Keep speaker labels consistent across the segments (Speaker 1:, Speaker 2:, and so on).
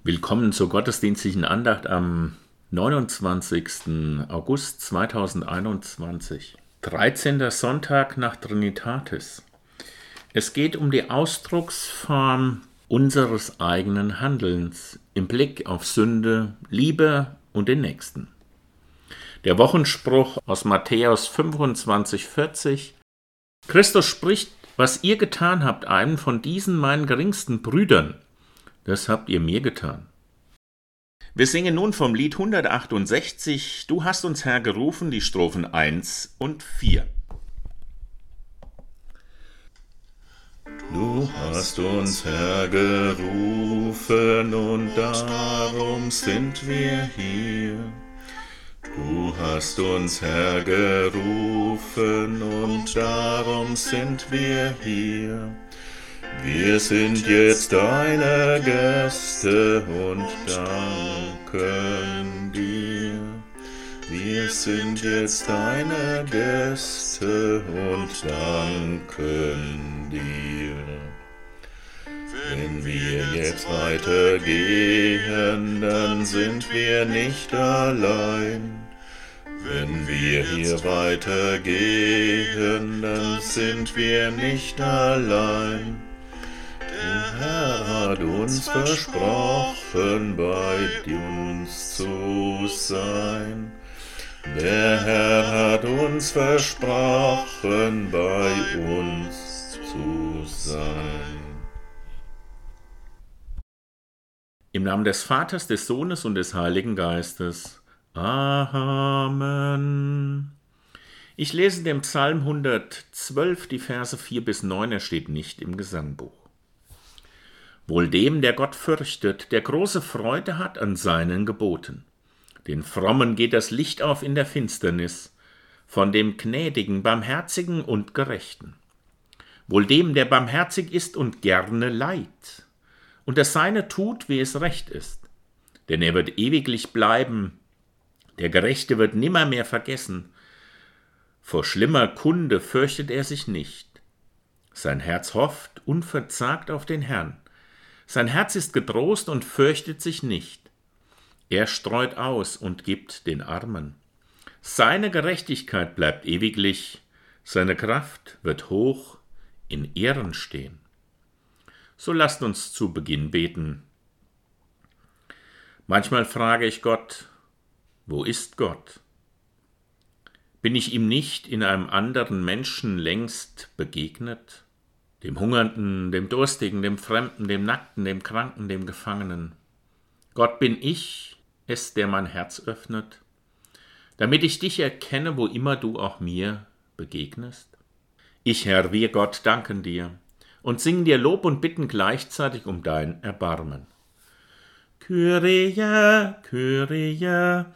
Speaker 1: Willkommen zur gottesdienstlichen Andacht am 29. August 2021, 13. Sonntag nach Trinitatis. Es geht um die Ausdrucksform unseres eigenen Handelns im Blick auf Sünde, Liebe und den Nächsten. Der Wochenspruch aus Matthäus 25,40: Christus spricht: Was ihr getan habt, einem von diesen meinen geringsten Brüdern, das habt ihr mir getan. Wir singen nun vom Lied 168, Du hast uns, Herr, gerufen, die Strophen 1 und 4.
Speaker 2: Du hast uns, Herr, gerufen und darum sind wir hier. Du hast uns, Herr, gerufen und darum sind wir hier. Wir sind jetzt deine Gäste und danken dir. Wir sind jetzt deine Gäste und danken dir. Wenn wir jetzt weitergehen, dann sind wir nicht allein. Wenn wir hier weitergehen, dann sind wir nicht allein. Der Herr hat uns versprochen, bei uns zu sein. Der Herr hat uns versprochen, bei uns zu sein.
Speaker 1: Im Namen des Vaters, des Sohnes und des Heiligen Geistes. Amen. Ich lese den Psalm 112, die Verse 4 bis 9, er steht nicht im Gesangbuch. Wohl dem, der Gott fürchtet, der große Freude hat an seinen Geboten. Den Frommen geht das Licht auf in der Finsternis, von dem Gnädigen, Barmherzigen und Gerechten. Wohl dem, der barmherzig ist und gerne leiht, und das Seine tut, wie es recht ist. Denn er wird ewiglich bleiben, der Gerechte wird nimmermehr vergessen. Vor schlimmer Kunde fürchtet er sich nicht. Sein Herz hofft unverzagt auf den Herrn. Sein Herz ist getrost und fürchtet sich nicht. Er streut aus und gibt den Armen. Seine Gerechtigkeit bleibt ewiglich, seine Kraft wird hoch in Ehren stehen. So lasst uns zu Beginn beten. Manchmal frage ich Gott, wo ist Gott? Bin ich ihm nicht in einem anderen Menschen längst begegnet? Dem Hungernden, dem Durstigen, dem Fremden, dem Nackten, dem Kranken, dem Gefangenen. Gott, bin ich es, der mein Herz öffnet, damit ich dich erkenne, wo immer du auch mir begegnest? Ich, Herr, wir Gott, danken dir und singen dir Lob und bitten gleichzeitig um dein Erbarmen. Kyrie, Kyrie,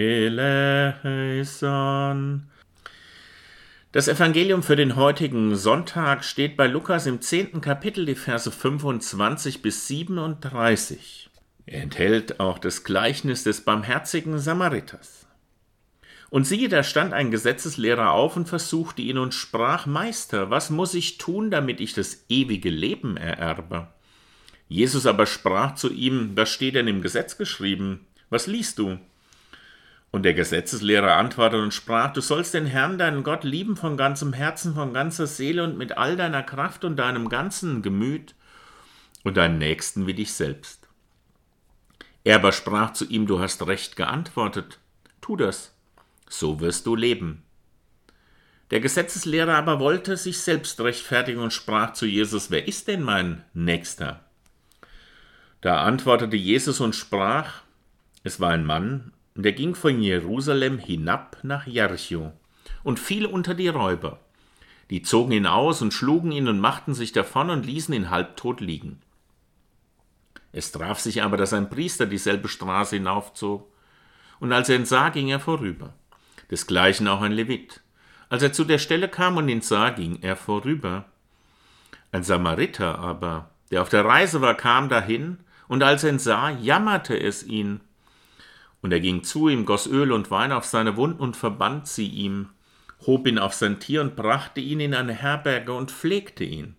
Speaker 1: eleison. Das Evangelium für den heutigen Sonntag steht bei Lukas im 10. Kapitel, die Verse 25 bis 37. Er enthält auch das Gleichnis des barmherzigen Samariters. Und siehe, da stand ein Gesetzeslehrer auf und versuchte ihn und sprach: Meister, was muss ich tun, damit ich das ewige Leben ererbe? Jesus aber sprach zu ihm: Was steht denn im Gesetz geschrieben? Was liest du? Und der Gesetzeslehrer antwortete und sprach: Du sollst den Herrn, deinen Gott, lieben von ganzem Herzen, von ganzer Seele und mit all deiner Kraft und deinem ganzen Gemüt und deinen Nächsten wie dich selbst. Er aber sprach zu ihm: Du hast recht geantwortet. Tu das, so wirst du leben. Der Gesetzeslehrer aber wollte sich selbst rechtfertigen und sprach zu Jesus: Wer ist denn mein Nächster? Da antwortete Jesus und sprach: Es war ein Mann, und er ging von Jerusalem hinab nach Jericho und fiel unter die Räuber. Die zogen ihn aus und schlugen ihn und machten sich davon und ließen ihn halbtot liegen. Es traf sich aber, dass ein Priester dieselbe Straße hinaufzog, und als er ihn sah, ging er vorüber. Desgleichen auch ein Levit. Als er zu der Stelle kam und ihn sah, ging er vorüber. Ein Samariter aber, der auf der Reise war, kam dahin, und als er ihn sah, jammerte es ihn. Und er ging zu ihm, goss Öl und Wein auf seine Wunden und verband sie ihm, hob ihn auf sein Tier und brachte ihn in eine Herberge und pflegte ihn.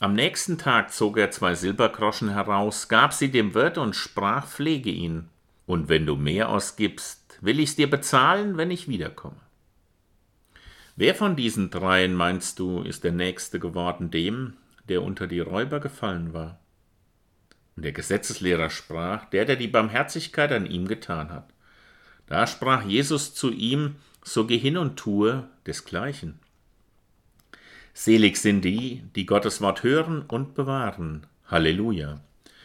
Speaker 1: Am nächsten Tag zog er 2 Silbergroschen heraus, gab sie dem Wirt und sprach, pflege ihn. Und wenn du mehr ausgibst, will ich's dir bezahlen, wenn ich wiederkomme. Wer von diesen 3, meinst du, ist der Nächste geworden dem, der unter die Räuber gefallen war? Und der Gesetzeslehrer sprach, der die Barmherzigkeit an ihm getan hat. Da sprach Jesus zu ihm, so geh hin und tue desgleichen. Selig sind die, die Gottes Wort hören und bewahren. Halleluja.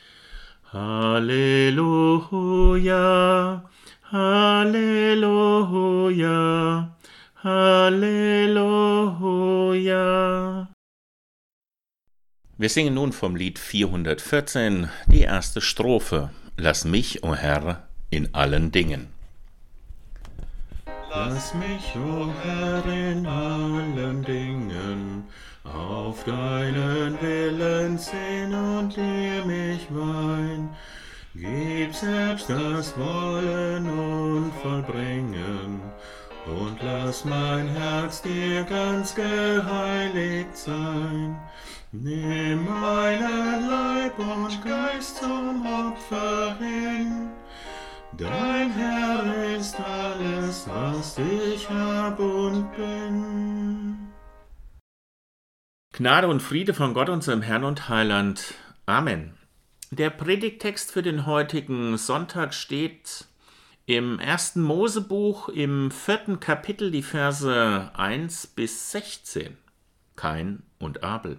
Speaker 1: Halleluja, Halleluja, Halleluja. Wir singen nun vom Lied 414 die erste Strophe. Lass mich, o Herr, in allen Dingen.
Speaker 2: Lass mich, o Herr, in allen Dingen auf deinen Willen sehen und dir mich weihen. Gib selbst das Wollen und Vollbringen und lass mein Herz dir ganz geheiligt sein. Nimm meinen Leib und Geist zum Opfer hin. Dein Herr ist alles, was ich hab und bin.
Speaker 1: Gnade und Friede von Gott, unserem Herrn und Heiland. Amen. Der Predigttext für den heutigen Sonntag steht im 1. Mosebuch im 4. Kapitel, die Verse 1 bis 16. Kain und Abel.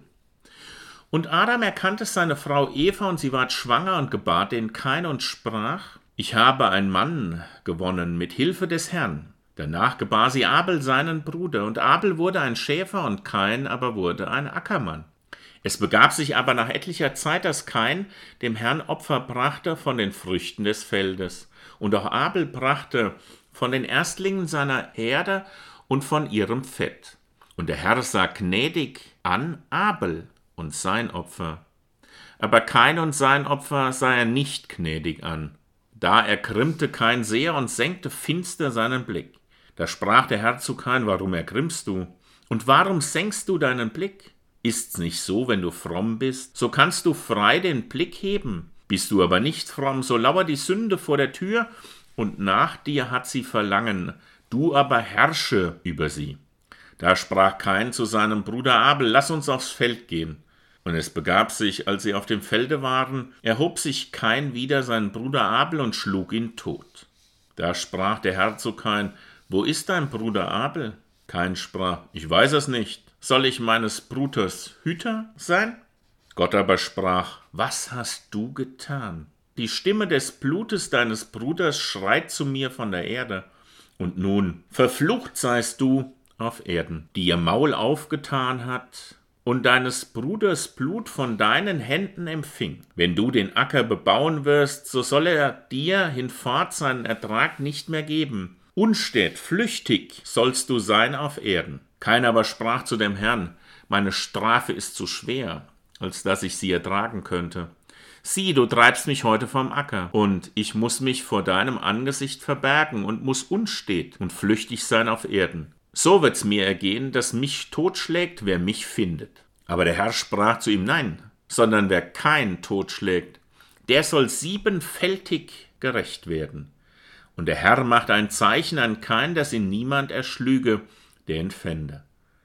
Speaker 1: Und Adam erkannte seine Frau Eva, und sie ward schwanger und gebar den Kain und sprach, ich habe einen Mann gewonnen mit Hilfe des Herrn. Danach gebar sie Abel seinen Bruder, und Abel wurde ein Schäfer und Kain aber wurde ein Ackermann. Es begab sich aber nach etlicher Zeit, dass Kain dem Herrn Opfer brachte von den Früchten des Feldes, und auch Abel brachte von den Erstlingen seiner Herde und von ihrem Fett. Und der Herr sah gnädig an Abel und sein Opfer. Aber Kain und sein Opfer sah er nicht gnädig an. Da ergrimmte Kain sehr und senkte finster seinen Blick. Da sprach der Herr zu Kain, warum ergrimmst du? Und warum senkst du deinen Blick? Ist's nicht so, wenn du fromm bist, so kannst du frei den Blick heben. Bist du aber nicht fromm, so lauert die Sünde vor der Tür, und nach dir hat sie Verlangen, du aber herrsche über sie. Da sprach Kain zu seinem Bruder Abel, lass uns aufs Feld gehen. Und es begab sich, als sie auf dem Felde waren, erhob sich Kain wider seinen Bruder Abel und schlug ihn tot. Da sprach der Herr zu Kain, wo ist dein Bruder Abel? Kain sprach, ich weiß es nicht. Soll ich meines Bruders Hüter sein? Gott aber sprach, was hast du getan? Die Stimme des Blutes deines Bruders schreit zu mir von der Erde. Und nun, verflucht seist du auf Erden, die ihr Maul aufgetan hat und deines Bruders Blut von deinen Händen empfing. Wenn du den Acker bebauen wirst, so soll er dir hinfort seinen Ertrag nicht mehr geben. Unstät, flüchtig sollst du sein auf Erden. Kain aber sprach zu dem Herrn, meine Strafe ist zu schwer, als dass ich sie ertragen könnte. Sieh, du treibst mich heute vom Acker, und ich muß mich vor deinem Angesicht verbergen und muß unstet und flüchtig sein auf Erden. So wird's mir ergehen, dass mich totschlägt, wer mich findet. Aber der Herr sprach zu ihm, nein, sondern wer Kain totschlägt, der soll 7-fältig gerecht werden. Und der Herr machte ein Zeichen an Kain, dass ihn niemand erschlüge, der ihn fände.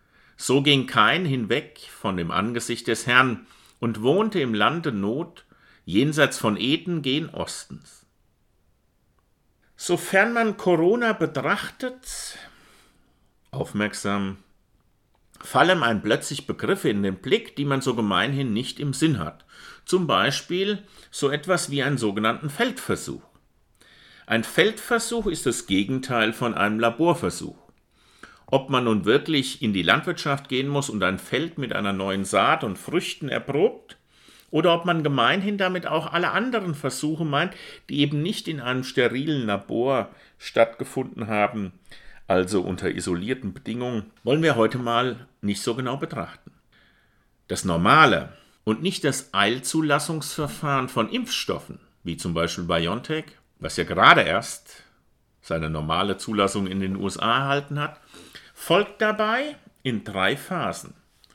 Speaker 1: So ging Kain hinweg von dem Angesicht des Herrn und wohnte im Lande Not, jenseits von Eden gen Ostens. Sofern man Corona betrachtet, aufmerksam, fallen einem plötzlich Begriffe in den Blick, die man so gemeinhin nicht im Sinn hat. Zum Beispiel so etwas wie einen sogenannten Feldversuch. Ein Feldversuch ist das Gegenteil von einem Laborversuch. Ob man nun wirklich in die Landwirtschaft gehen muss und ein Feld mit einer neuen Saat und Früchten erprobt, oder ob man gemeinhin damit auch alle anderen Versuche meint, die eben nicht in einem sterilen Labor stattgefunden haben, also unter isolierten Bedingungen, wollen wir heute mal nicht so genau betrachten. Das normale und nicht das Eilzulassungsverfahren von Impfstoffen, wie zum Beispiel BioNTech, was ja gerade erst seine normale Zulassung in den USA erhalten hat, folgt dabei in 3 Phasen.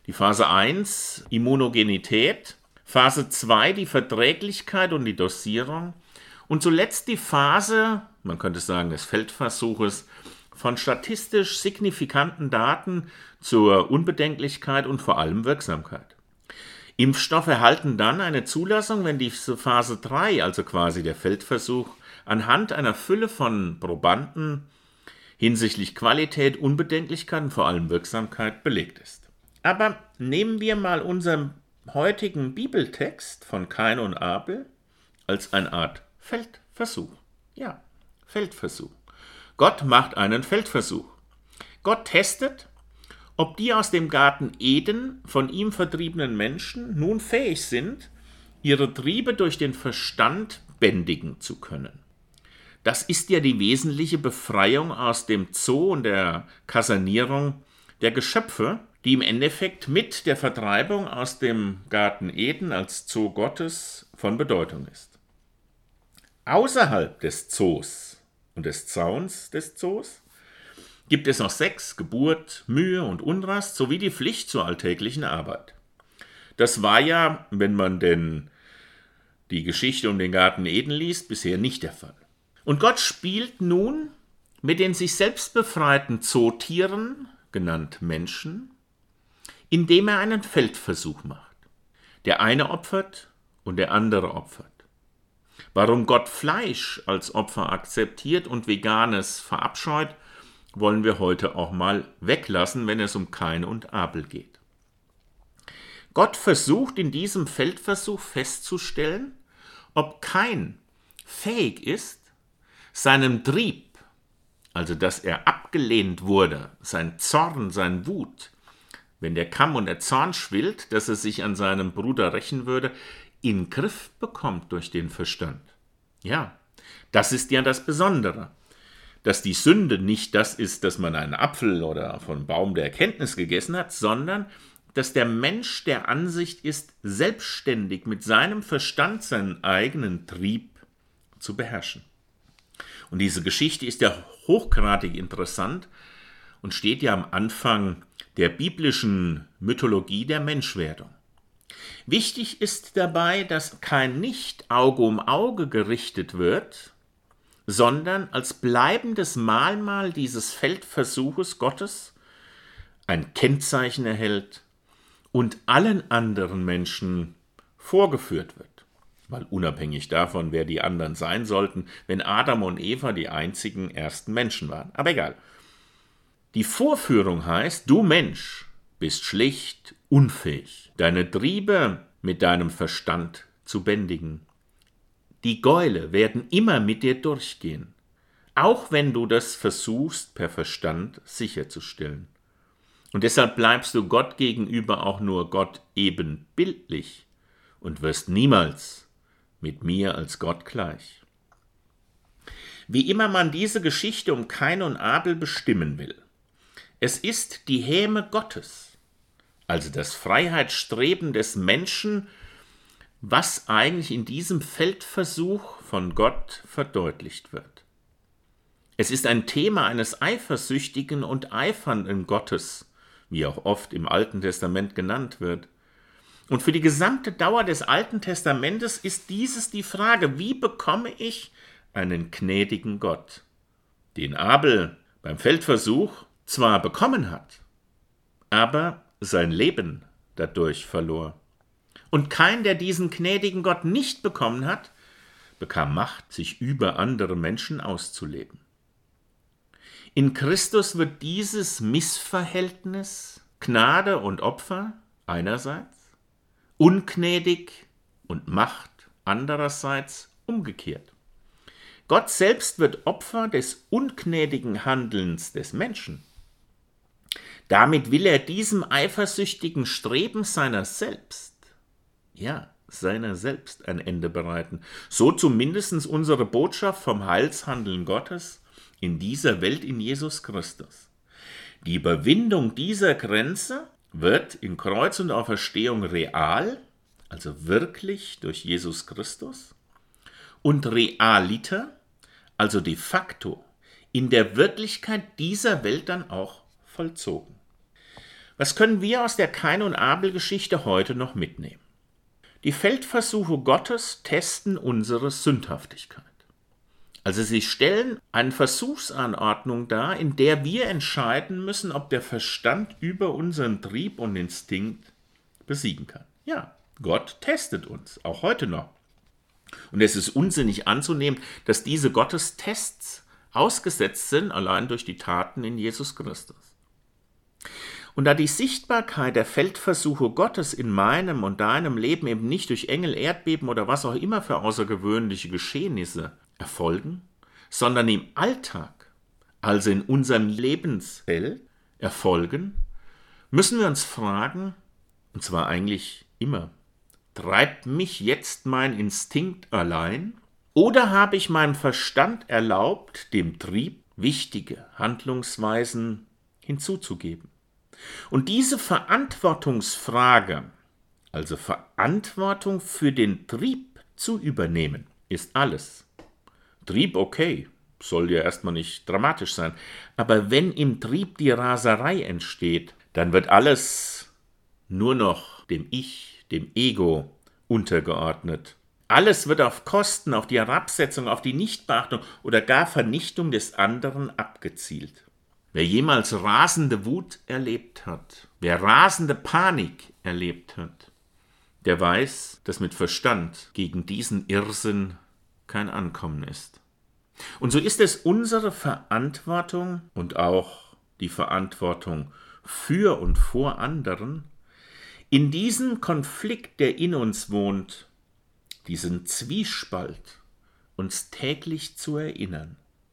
Speaker 1: Die Phase 1, Immunogenität. Phase 2, die Verträglichkeit und die Dosierung. Und zuletzt die Phase, man könnte sagen, des Feldversuches, von statistisch signifikanten Daten zur Unbedenklichkeit und vor allem Wirksamkeit. Impfstoffe erhalten dann eine Zulassung, wenn diese Phase 3, also quasi der Feldversuch, anhand einer Fülle von Probanden hinsichtlich Qualität, Unbedenklichkeit und vor allem Wirksamkeit belegt ist. Aber nehmen wir mal unseren heutigen Bibeltext von Kain und Abel als eine Art Feldversuch. Ja, Feldversuch. Gott macht einen Feldversuch. Gott testet, ob die aus dem Garten Eden von ihm vertriebenen Menschen nun fähig sind, ihre Triebe durch den Verstand bändigen zu können. Das ist ja die wesentliche Befreiung aus dem Zoo und der Kasernierung der Geschöpfe, die im Endeffekt mit der Vertreibung aus dem Garten Eden als Zoo Gottes von Bedeutung ist. Außerhalb des Zoos und des Zauns des Zoos gibt es noch Sex, Geburt, Mühe und Unrast sowie die Pflicht zur alltäglichen Arbeit. Das war ja, wenn man denn die Geschichte um den Garten Eden liest, bisher nicht der Fall. Und Gott spielt nun mit den sich selbst befreiten Zootieren, genannt Menschen, indem er einen Feldversuch macht. Der eine opfert und der andere opfert. Warum Gott Fleisch als Opfer akzeptiert und Veganes verabscheut, wollen wir heute auch mal weglassen, wenn es um Kain und Abel geht. Gott versucht in diesem Feldversuch festzustellen, ob Kain fähig ist, seinem Trieb, also dass er abgelehnt wurde, sein Zorn, sein Wut, wenn der Kamm und der Zorn schwillt, dass er sich an seinem Bruder rächen würde, in den Griff bekommt durch den Verstand. Ja, das ist ja das Besondere, dass die Sünde nicht das ist, dass man einen Apfel oder vom Baum der Erkenntnis gegessen hat, sondern dass der Mensch der Ansicht ist, selbstständig mit seinem Verstand seinen eigenen Trieb zu beherrschen. Und diese Geschichte ist ja hochgradig interessant und steht ja am Anfang der biblischen Mythologie der Menschwerdung. Wichtig ist dabei, dass kein nicht Auge um Auge gerichtet wird, sondern als bleibendes Mahnmal dieses Feldversuches Gottes ein Kennzeichen erhält und allen anderen Menschen vorgeführt wird. Weil unabhängig davon, wer die anderen sein sollten, wenn Adam und Eva die einzigen ersten Menschen waren. Aber egal. Die Vorführung heißt, du Mensch bist schlicht unfähig, deine Triebe mit deinem Verstand zu bändigen. Die Gäule werden immer mit dir durchgehen, auch wenn du das versuchst, per Verstand sicherzustellen. Und deshalb bleibst du Gott gegenüber auch nur Gott ebenbildlich und wirst niemals mit mir als Gott gleich. Wie immer man diese Geschichte um Kain und Abel bestimmen will, es ist die Häme Gottes, also das Freiheitsstreben des Menschen, was eigentlich in diesem Feldversuch von Gott verdeutlicht wird. Es ist ein Thema eines eifersüchtigen und eifernden Gottes, wie auch oft im Alten Testament genannt wird. Und für die gesamte Dauer des Alten Testamentes ist dieses die Frage, wie bekomme ich einen gnädigen Gott, den Abel beim Feldversuch zwar bekommen hat, aber sein Leben dadurch verlor. Und Kain, der diesen gnädigen Gott nicht bekommen hat, bekam Macht, sich über andere Menschen auszuleben. In Christus wird dieses Missverhältnis Gnade und Opfer einerseits, ungnädig und Macht andererseits umgekehrt. Gott selbst wird Opfer des ungnädigen Handelns des Menschen. Damit will er diesem eifersüchtigen Streben seiner selbst ein Ende bereiten. So zumindest unsere Botschaft vom Heilshandeln Gottes in dieser Welt in Jesus Christus. Die Überwindung dieser Grenze wird in Kreuz und Auferstehung real, also wirklich durch Jesus Christus, und realiter, also de facto, in der Wirklichkeit dieser Welt dann auch vollzogen. Was können wir aus der Kain- und Abel-Geschichte heute noch mitnehmen? Die Feldversuche Gottes testen unsere Sündhaftigkeit. Also sie stellen eine Versuchsanordnung dar, in der wir entscheiden müssen, ob der Verstand über unseren Trieb und Instinkt besiegen kann. Ja, Gott testet uns, auch heute noch. Und es ist unsinnig anzunehmen, dass diese Gottestests ausgesetzt sind, allein durch die Taten in Jesus Christus. Und da die Sichtbarkeit der Feldversuche Gottes in meinem und deinem Leben eben nicht durch Engel, Erdbeben oder was auch immer für außergewöhnliche Geschehnisse erfolgen, sondern im Alltag, also in unserem Lebensfeld, erfolgen, müssen wir uns fragen, und zwar eigentlich immer, treibt mich jetzt mein Instinkt allein oder habe ich meinem Verstand erlaubt, dem Trieb wichtige Handlungsweisen hinzuzugeben? Und diese Verantwortungsfrage, also Verantwortung für den Trieb zu übernehmen, ist alles. Trieb, okay, soll ja erstmal nicht dramatisch sein, aber wenn im Trieb die Raserei entsteht, dann wird alles nur noch dem Ich, dem Ego untergeordnet. Alles wird auf Kosten, auf die Herabsetzung, auf die Nichtbeachtung oder gar Vernichtung des anderen abgezielt. Wer jemals rasende Wut erlebt hat, wer rasende Panik erlebt hat, der weiß, dass mit Verstand gegen diesen Irrsinn kein Ankommen ist. Und so ist es unsere Verantwortung und auch die Verantwortung für und vor anderen, in diesem Konflikt, der in uns wohnt, diesen Zwiespalt, uns täglich zu erinnern.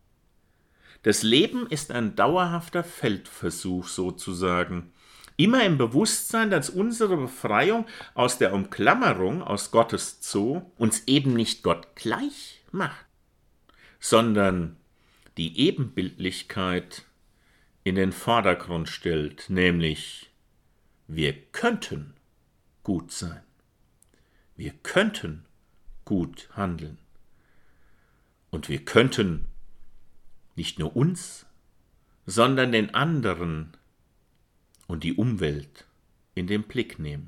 Speaker 1: Das Leben ist ein dauerhafter Feldversuch sozusagen, immer im Bewusstsein, dass unsere Befreiung aus der Umklammerung aus Gottes Zoo uns eben nicht Gott gleich macht, sondern die Ebenbildlichkeit in den Vordergrund stellt, nämlich wir könnten gut sein, wir könnten gut handeln und wir könnten nicht nur uns, sondern den anderen und die Umwelt in den Blick nehmen.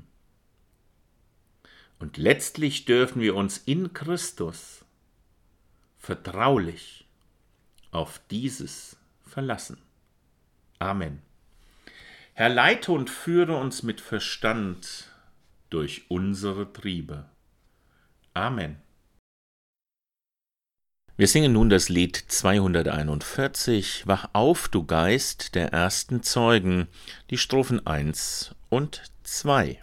Speaker 1: Und letztlich dürfen wir uns in Christus vertraulich auf dieses verlassen. Amen. Herr, leite und führe uns mit Verstand durch unsere Triebe. Amen. Wir singen nun das Lied 241, Wach auf, du Geist der ersten Zeugen, die Strophen 1 und 2.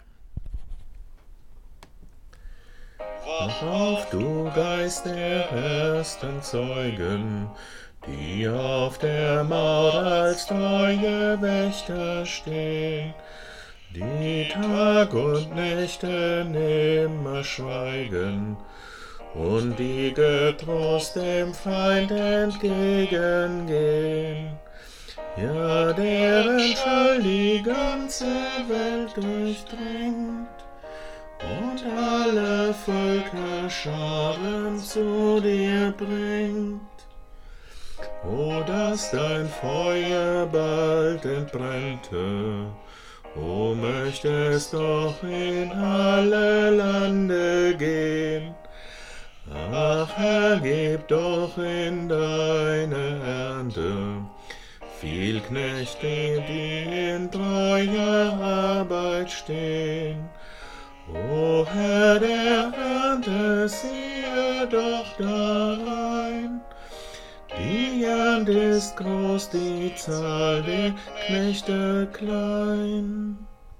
Speaker 2: Wach auf, du Geist der ersten Zeugen, die auf der Mauer als treue Wächter stehen, die Tag und Nächte nimmer schweigen und die getrost dem Feind entgegengehen. Ja, deren Schall die ganze Welt durchdringt und alle Völkerscharen zu dir bringt. O, dass dein Feuer bald entbrennte, o, möchte es doch in alle Lande gehen. Ach, Herr, gib doch in deine Ernte viel Knechte, die in treuer Arbeit stehen. O Herr der Ernte, siehe doch darein, die Ernte ist groß, die Zahl der Knechte klein.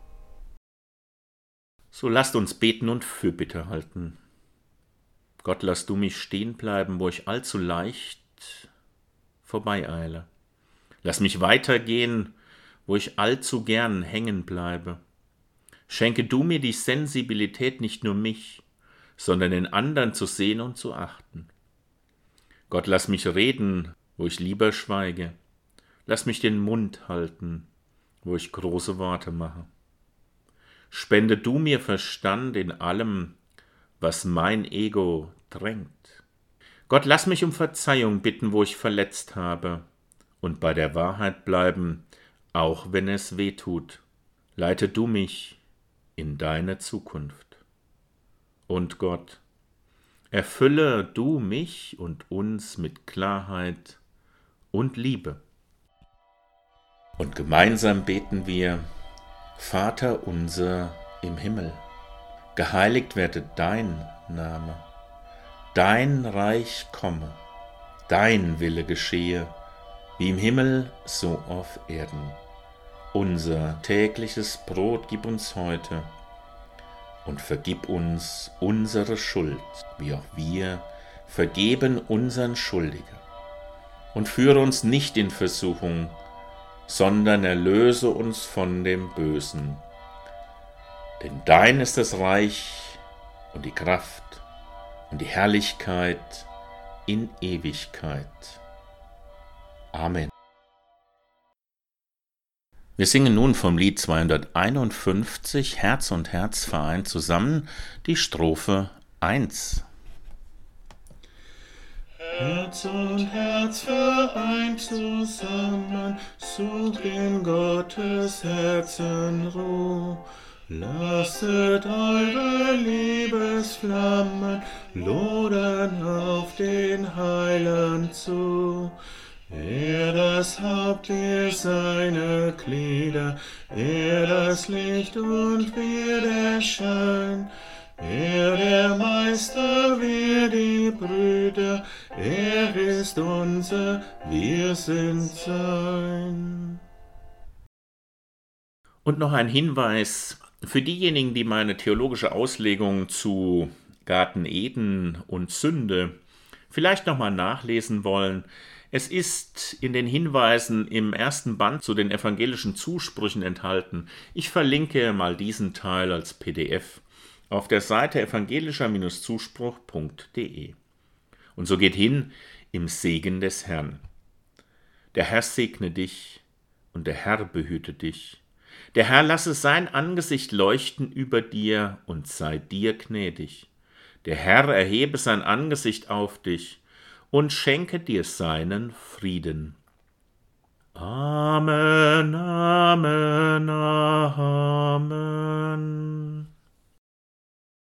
Speaker 1: So lasst uns beten und Fürbitte halten. Gott, lass du mich stehen bleiben, wo ich allzu leicht vorbeieile. Lass mich weitergehen, wo ich allzu gern hängen bleibe. Schenke du mir die Sensibilität, nicht nur mich, sondern den anderen zu sehen und zu achten. Gott, lass mich reden, wo ich lieber schweige. Lass mich den Mund halten, wo ich große Worte mache. Spende du mir Verstand in allem, was mein Ego drängt. Gott, lass mich um Verzeihung bitten, wo ich verletzt habe, und bei der Wahrheit bleiben, auch wenn es weh tut. leite du mich in deine Zukunft. Und Gott, erfülle du mich und uns mit Klarheit und Liebe. Und gemeinsam beten wir: Vater unser im Himmel, geheiligt werde dein Name, dein Reich komme, dein Wille geschehe, wie im Himmel, so auf Erden. Unser tägliches Brot gib uns heute und vergib uns unsere Schuld, wie auch wir vergeben unseren Schuldigen. Und führe uns nicht in Versuchung, sondern erlöse uns von dem Bösen. Denn dein ist das Reich und die Kraft und die Herrlichkeit in Ewigkeit. Amen. Wir singen nun vom Lied 251 Herz und Herz vereint zusammen die Strophe 1.
Speaker 2: Herz und Herz vereint zusammen, sucht in Gottes Herzen Ruh. Lasset eure Liebesflammen lodern auf den Heiland zu. Er das Haupt, ihr seine Glieder, er das Licht und wir der Schein. Er der Meister, wir die Brüder, er ist unser, wir sind sein.
Speaker 1: Und noch ein Hinweis für diejenigen, die meine theologische Auslegung zu Garten Eden und Sünde vielleicht nochmal nachlesen wollen. Es ist in den Hinweisen im ersten Band zu den evangelischen Zusprüchen enthalten. Ich verlinke mal diesen Teil als PDF auf der Seite evangelischer-zuspruch.de. Und so geht hin im Segen des Herrn. Der Herr segne dich und der Herr behüte dich. Der Herr lasse sein Angesicht leuchten über dir und sei dir gnädig. Der Herr erhebe sein Angesicht auf dich und schenke dir seinen Frieden. Amen, Amen, Amen.